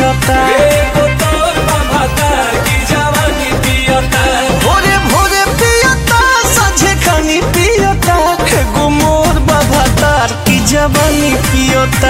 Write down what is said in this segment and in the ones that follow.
पियता। भोरे भोरे पियता साझे खानी पियता, एगो मोर बाबा तार की जवानी पियता।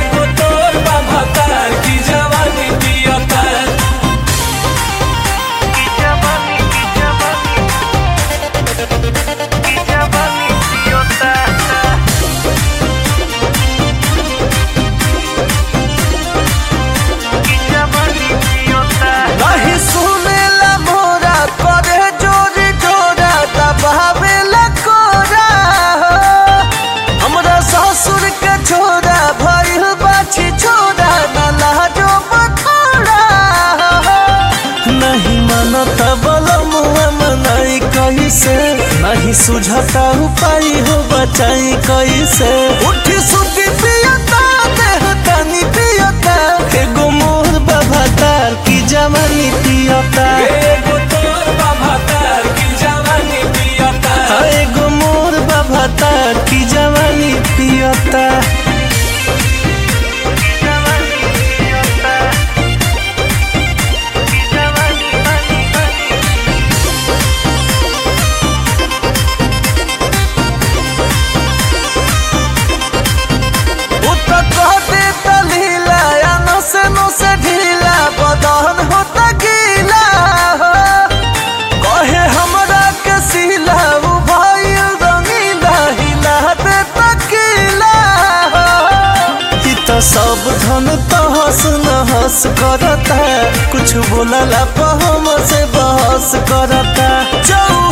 नहीं सुनेला मोरा करे जोरी जोरा, दबावेला कोरा। हमरा ससुर के छोरा भइल बाछी छोरा, न लाजो बथोरा। नहीं मानता बलमुआ मनाई कैसे, नहीं सुझता उपाय हो बचाई कैसे। उठी सुती पियता देह तनी पियता, एगो मोर बाबा तार की जवानी पियता। एगो मोर बाबा तार की जवानी पियता। ढीला बदन होता गीला हो, कहे हमरा के सीला उ भाई रंगीला, हिला दे तकीला हो। ई तो सब धन तहस नहस करता, कुछ बोलला पर हमसे बहस करता।